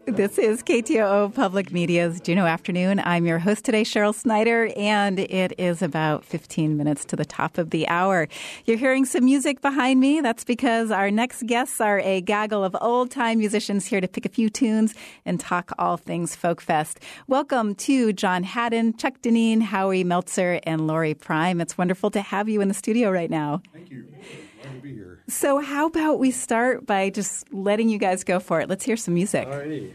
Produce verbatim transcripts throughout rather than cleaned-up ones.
This is K T O O Public Media's Juneau Afternoon. I'm your host today, Cheryl Snyder, and it is about fifteen minutes to the top of the hour. You're hearing some music behind me. That's because our next guests are a gaggle of old-time musicians here to pick a few tunes and talk all things Folk Fest. Welcome to John Haddon, Chuck Dineen, Howie Meltzer, and Lori Prime. It's wonderful to have you in the studio right now. Thank you. Glad to be here. So how about we start by just letting you guys go for it? Let's hear some music. All righty.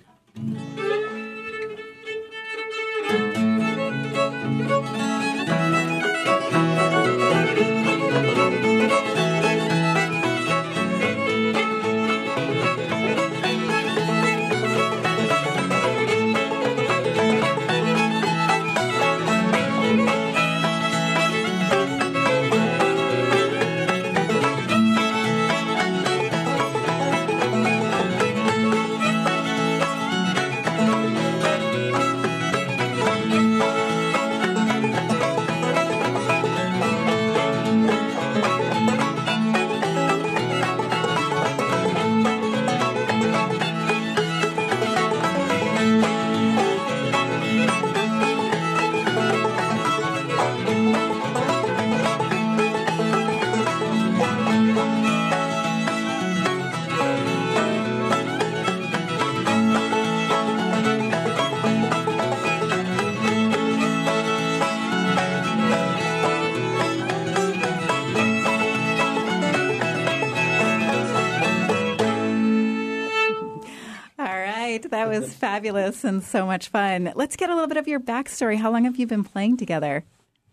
That was fabulous and so much fun. Let's get a little bit of your backstory. How long have you been playing together?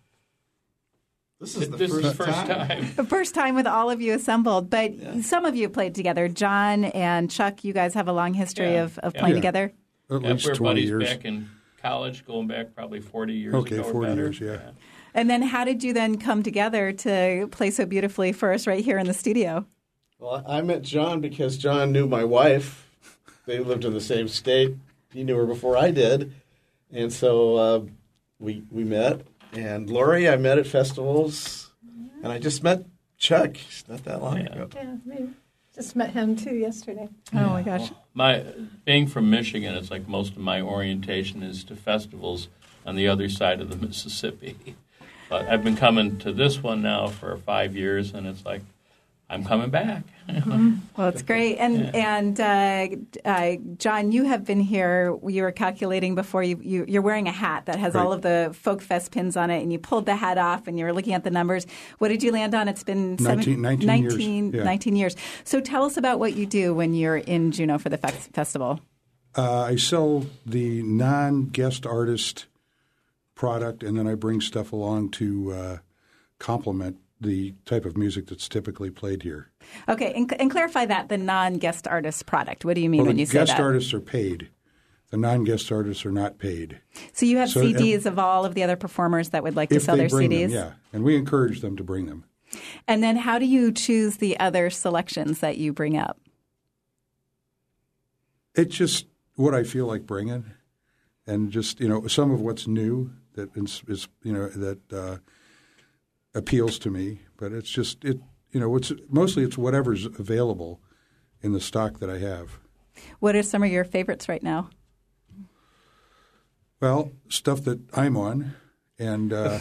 This is the this first, is first time. time. The first time with all of you assembled, but Yeah. some of you played together. John and Chuck, you guys have a long history Yeah. of, of Yeah. playing Yeah. together. At Yeah, least we're twenty buddies years. back in college, going back probably forty years Okay, ago or forty better. years, yeah. And then how did you then come together to play so beautifully for us right here in the studio? Well, I met John because John knew my wife. They lived in the same state. He knew her before I did. And so uh, we we met. And Lori, I met at festivals. And I just met Chuck not that long Yeah. ago. Yeah, we just met him too yesterday. Oh, my gosh. Well, my being from Michigan, it's like most of my orientation is to festivals on the other side of the Mississippi. But I've been coming to this one now for five years, and it's like I'm coming back. Well, it's great. And and uh, uh, John, you have been here. You were calculating before. You, you, you're wearing a hat that has Right. all of the Folk Fest pins on it, and you pulled the hat off, and you were looking at the numbers. What did you land on? It's been nineteen, nineteen, nineteen, years. Yeah. nineteen years. So tell us about what you do when you're in Juneau for the fe- festival. Uh, I sell the non-guest artist product, and then I bring stuff along to uh, complement the type of music that's typically played here. Okay, and, and clarify that, the non-guest artist product. What do you mean Well, when the you say guest that? artists are paid. The non-guest artists are not paid. So you have So, C Ds of all of the other performers that would like to If sell they their bring C Ds? them, yeah. And we encourage them to bring them. And then how do you choose the other selections that you bring up? It's just what I feel like bringing, and just, you know, some of what's new that is, is you know, that uh, appeals to me. But it's just it, you know, it's mostly it's whatever's available in the stock that I have. What are some of your favorites right now? Well, stuff that I'm on, and uh,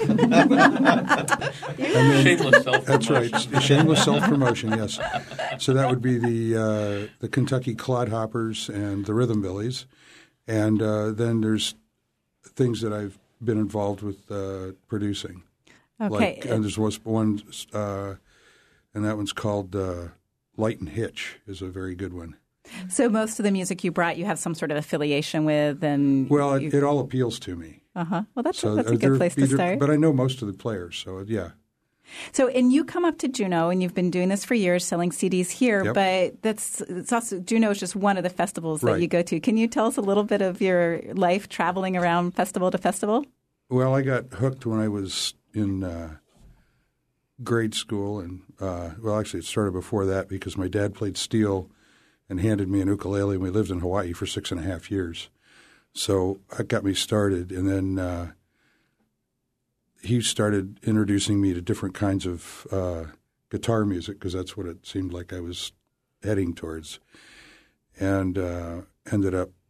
Shameless self-promotion. that's right, shameless self-promotion. Yes, so that would be the uh, the Kentucky Clodhoppers and the Rhythmbillies, and uh, then there's things that I've been involved with uh, producing. Okay. Like, and there was one, uh, and that one's called uh, Light and Hitch is a very good one. So most of the music you brought, you have some sort of affiliation with, and Well, it, you, it all appeals to me. uh-huh. Well, that's So a, that's a they're good place to either- start. But I know most of the players, so yeah. So, and you come up to Juneau, and you've been doing this for years, selling C Ds here. Yep. But that's it's also Juneau is just one of the festivals that Right. you go to. Can you tell us a little bit of your life traveling around festival to festival? Well, I got hooked when I was in uh, grade school, and uh, well, actually, it started before that because my dad played steel and handed me an ukulele, and we lived in Hawaii for six and a half years. So that got me started, and then uh, he started introducing me to different kinds of uh, guitar music because that's what it seemed like I was heading towards, and uh, ended up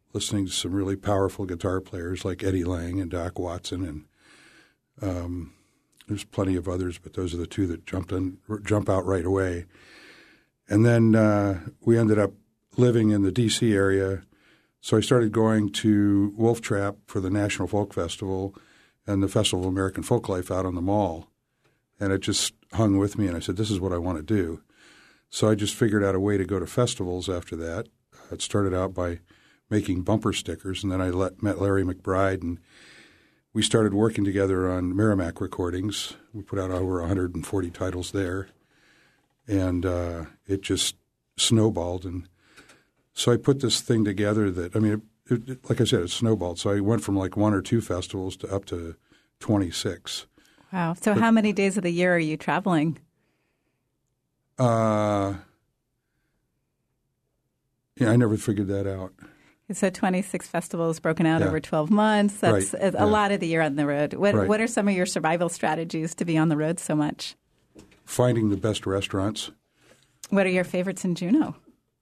listening to some really powerful guitar players like Eddie Lang and Doc Watson, and um, there's plenty of others, but those are the two that jumped in, jump out right away. And then uh, we ended up living in the D C area, so I started going to Wolf Trap for the National Folk Festival and the Festival of American Folklife out on the Mall, and it just hung with me, and I said, this is what I want to do. So I just figured out a way to go to festivals after that. It started out by making bumper stickers, and then I let, met Larry McBride, and we started working together on Merrimack recordings. We put out over one hundred forty titles there, and uh, it just snowballed. And so I put this thing together that, I mean, it, it, like I said, it snowballed. So I went from like one or two festivals to up to twenty-six. Wow. So but, how many days of the year are you traveling? Uh, yeah, I never figured that out. So twenty-six festivals broken out yeah. over twelve months. That's right. a yeah. lot of the year on the road. What, right. what are some of your survival strategies to be on the road so much? Finding the best restaurants. What are your favorites in Juneau?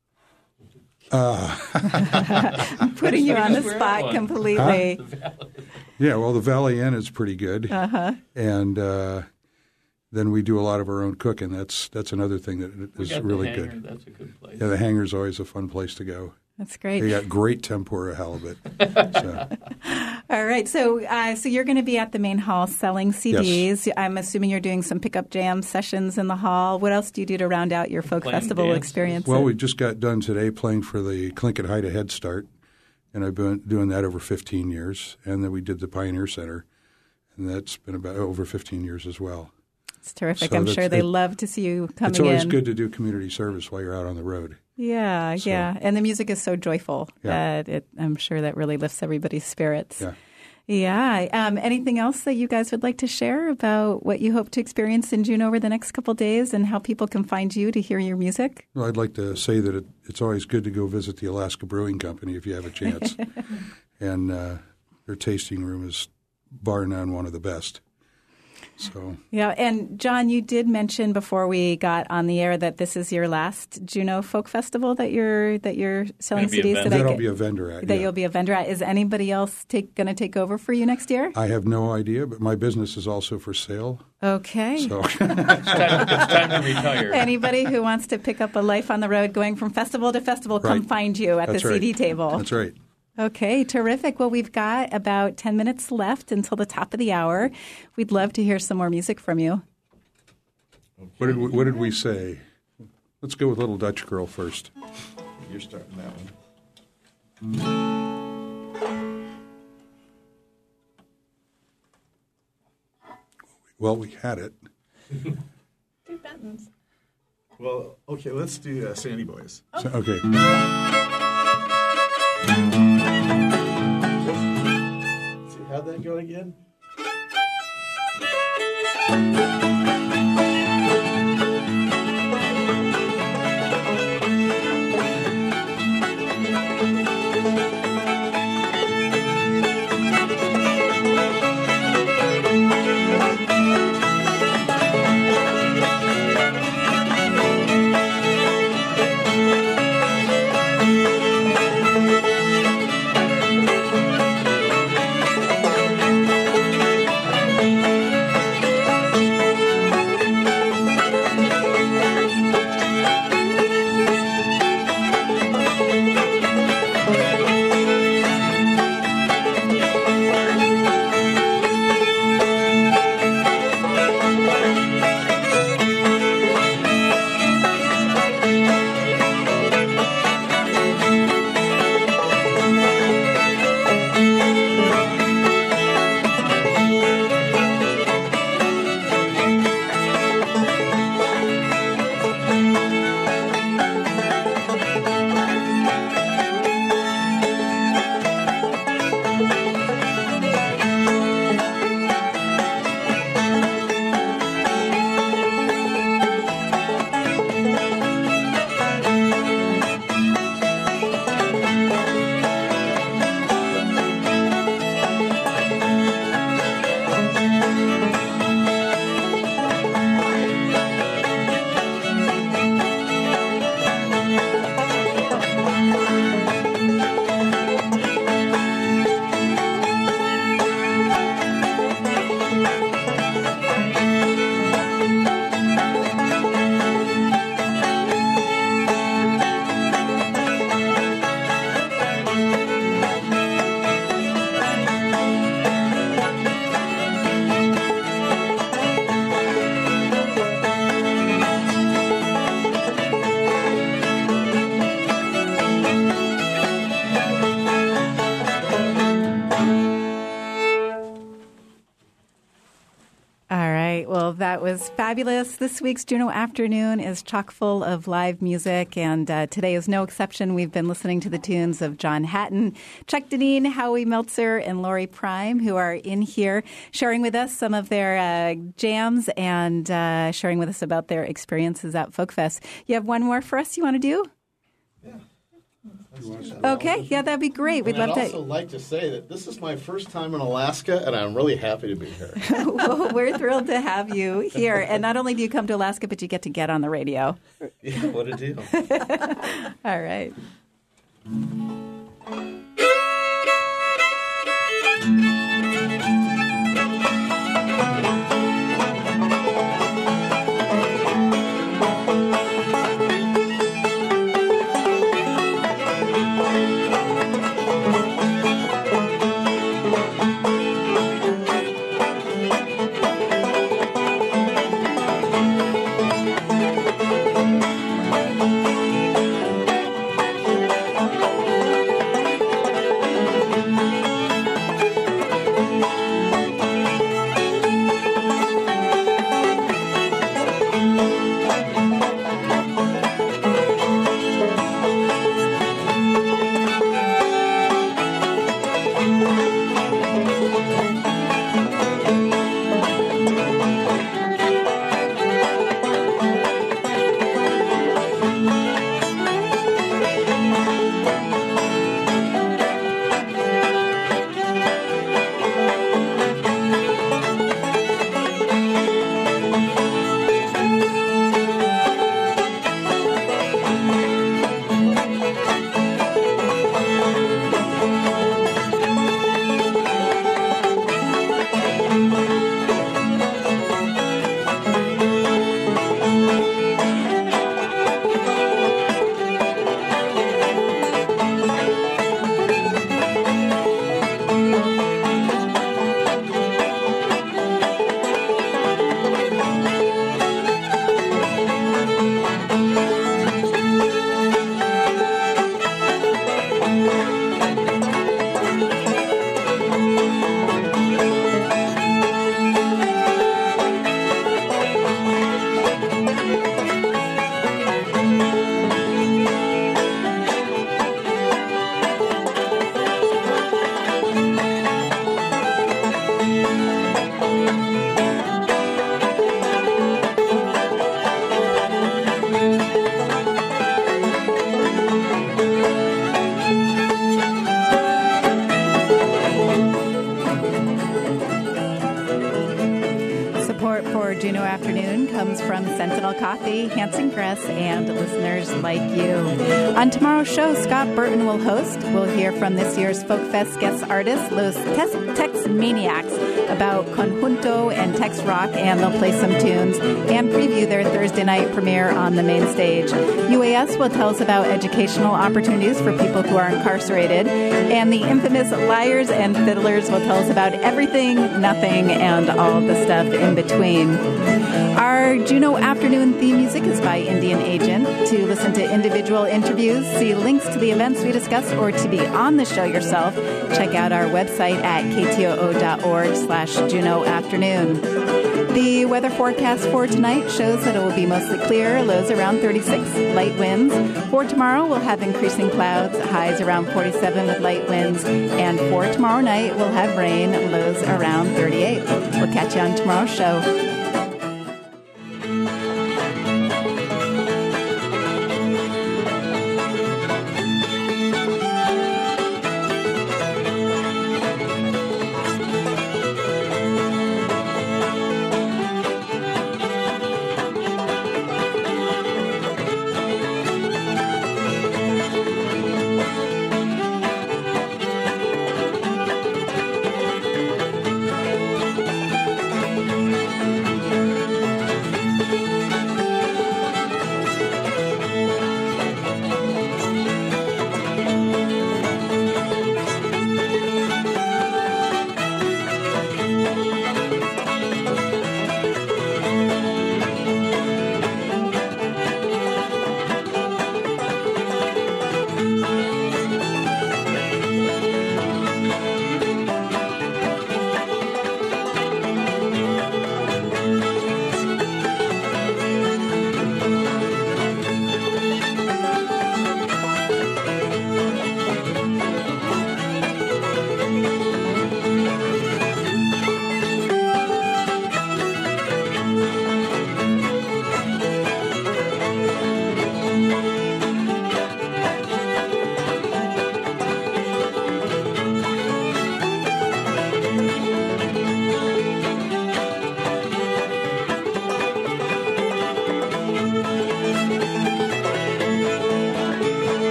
Uh, I'm putting you on the spot completely. Huh? Yeah, well, the Valley Inn is pretty good. Uh-huh. And uh, then we do a lot of our own cooking. That's that's another thing that is really Hangar. good. That's a good place. Yeah, the Hangar's always a fun place to go. That's great. They got great tempura halibut. So. All right. So uh, so you're going to be at the main hall selling C Ds. Yes. I'm assuming you're doing some pickup jam sessions in the hall. What else do you do to round out your folk Playing festival dances. experience? Well, we just got done today playing for the Tlingit Haida Head Start, and I've been doing that over fifteen years. And then we did the Pioneer Center, and that's been about over fifteen years as well. It's terrific. So I'm sure they it, love to see you coming in. It's always in. good to do community service while you're out on the road. Yeah, so, yeah. And the music is so joyful yeah. that it, I'm sure that really lifts everybody's spirits. Yeah. Yeah. Um, anything else that you guys would like to share about what you hope to experience in Juneau over the next couple of days and how people can find you to hear your music? Well, I'd like to say that it, it's always good to go visit the Alaska Brewing Company if you have a chance. And uh, their tasting room is bar none one of the best. So yeah, and John, you did mention before we got on the air that this is your last Juneau Folk Festival that you're that you're selling C Ds. That That'll be a vendor at. That yeah. you'll be a vendor at. Is anybody else going to take over for you next year? I have no idea, but my business is also for sale. Okay. So it's, time, it's time to retire. Anybody who wants to pick up a life on the road, going from festival to festival, right. come find you at That's the right. C D table. That's right. Okay, terrific. Well, we've got about ten minutes left until the top of the hour. We'd love to hear some more music from you. Okay. What did we, what did we say? Let's go with Little Dutch Girl first. You're starting that one. Well, we had it. Do Benton's. Well, okay, let's do uh, Sandy Boys. Oh. So, okay. See, how'd that go again? was fabulous. This week's Juno Afternoon is chock full of live music, and uh, today is no exception. We've been listening to the tunes of John Hatton, Chuck Deneen, Howie Meltzer, and Lori Prime, who are in here sharing with us some of their uh, jams and uh, sharing with us about their experiences at Folkfest. You have one more for us you want to do? Yeah. Okay, yeah, that'd be great. We'd and love I'd to. also like to say that this is my first time in Alaska, and I'm really happy to be here. Well, we're thrilled to have you here. And not only do you come to Alaska, but you get to get on the radio. Yeah, what a deal. All right. Juno Afternoon comes from Sentinel Coffee, Hanson Gress, and listeners like you. On tomorrow's show, Scott Burton will host. We'll hear from this year's Folkfest guest artists, Los Tex Maniacs, about conjunto and Tex rock, and they'll play some tunes and preview their Thursday night premiere on the main stage. U A S will tell us about educational opportunities for people who are incarcerated, and the infamous Liars and Fiddlers will tell us about everything, nothing, and all the stuff in between. Our Juno Afternoon theme music is by Indian Agent. To listen to individual interviews, see links to the events we discussed, or to be on the show yourself, check out our website at k t o o dot org slash Juno Afternoon. The weather forecast for tonight shows that it will be mostly clear, lows around thirty-six, light winds. For tomorrow, we'll have increasing clouds, highs around forty-seven with light winds. And for tomorrow night, we'll have rain, lows around thirty-eight. We'll catch you on tomorrow's show.